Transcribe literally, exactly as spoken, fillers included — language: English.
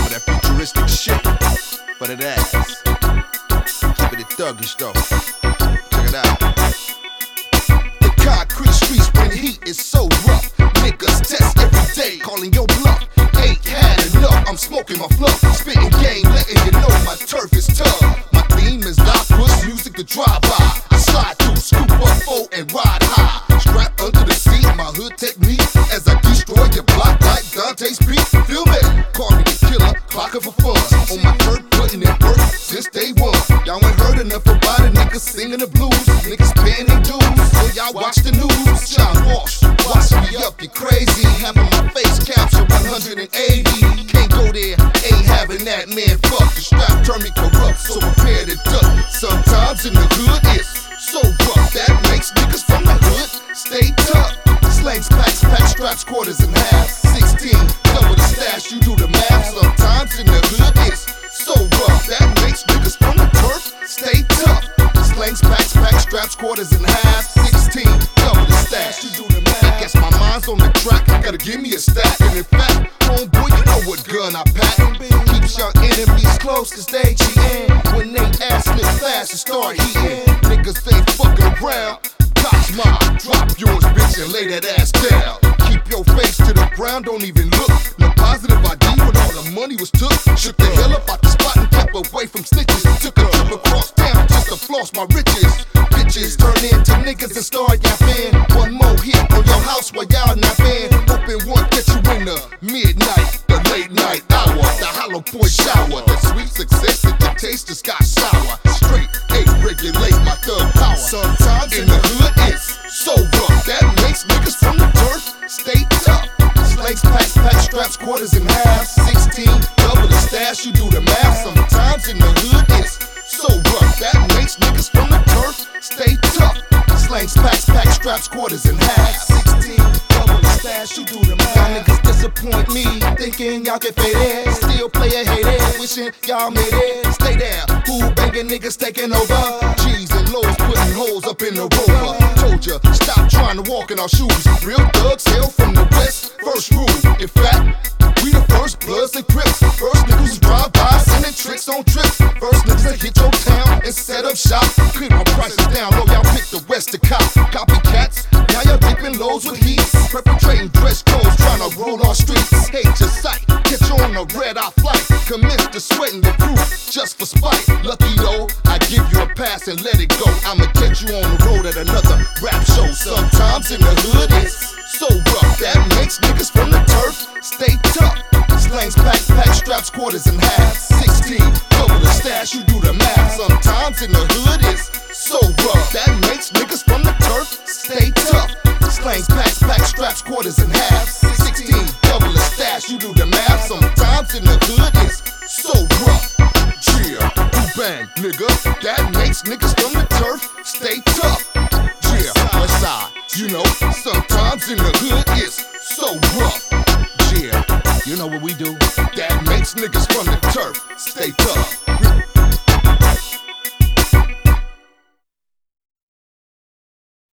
of that futuristic shit for that ass. Keep it thuggish though. Check it out. The concrete streets when the heat is so rough. Niggas test every day, calling your bluff. Ain't had enough, I'm smoking my fluff. Spitting game, letting you know my turf is tough. My theme is I push music to drive by. I slide through, scoop up four and ride high. Strap under the seat, my hood technique as I destroy your block like Dante's beat. Feel me? Call me the killer, clocking for fun. On my turf, putting in work since day one. Y'all ain't heard enough about it, niggas singing the blues. Niggas paying their dues, so y'all watch the news. John Walsh, watch me up, you crazy. Having my face captured one hundred eighty. Can't go there, ain't having that, man. Fuck the strap, turn me corrupt, so prepare to duck. Sometimes in the hood it's so rough that makes niggas from the hood stay tough. Slangs, packs, pack straps, quarters in half. Sixteen, double the stash, you do the math. Sometimes in the hood it's so rough that makes niggas from the turf stay tough. Slangs, packs, pack straps, quarters in half. Sixteen, double the stash, you do the math. I guess my mind's on the track, gotta give me a stack. And in fact, homeboy, you know what gun I pack. Keeps your enemies close, cause they cheatin'. When they ask me fast and start heating, niggas ain't fucking around. Cops mine, drop yours, bitch, and lay that ass down. Keep your face to the ground, don't even look. No positive I D when all the money was took. Shook the hell up out the spot and kept away from snitches. Took a trip across town just to floss my riches. Bitches turn into niggas and start yapping. One more hit on your house while y'all napping. Hoping one get you in the midnight, the late night hour, the hollow point shower. The sweet success that the taste just got sour. Straight A, regulate my thug power. Sometimes in the hood it's so rough that makes niggas from the turf stay tough. Slangs, packs, pack straps, quarters in half. Sixteen, double the stash, you do the math. Sometimes in the hood it's so rough that makes niggas from the turf stay tough. Slangs, packs, pack straps, quarters in half. Sixteen, double the stash, you do the math. Y'all niggas disappoint me, thinking y'all can fade it. Still play a hate it, wishing y'all made it. Stay there, who banging niggas taking over. G's and lows putting holes up in the rover. Told ya, stop trying to walk in our shoes. Real thugs hail from the west, first rule. In fact, we the first bloods and crips. First niggas who drive by, sending tricks on trips. First niggas that hit your town and set up shop. Keep my prices down low, y'all pick the west to cop. Copycats, now y'all dipping lows with heat. Perpetrating dress codes, trying to roll our streets. Hate your sight, get you on a red-eye flight. Commence to sweating the proof, just for spite. Lucky though, I give you a pass and let it go. I'ma get you on the road at another rap show. Sometimes in the hood it's so rough that makes niggas from the turf stay tough. Slangs, pack, pack straps, quarters in half. Sixteen, double the stash, you do the math. Sometimes in the hood it's so rough that makes niggas from the turf stay tough. Slangs, packs, pack straps, quarters in half. Sixteen, double the stash, you do the math. Sometimes in the hood it's so rough. Yeah, you bang, nigga. That makes niggas from the turf stay tough. Yeah, west side, you know. Sometimes in the hood it's so rough. Yeah, you know what we do? That makes niggas from the turf stay tough.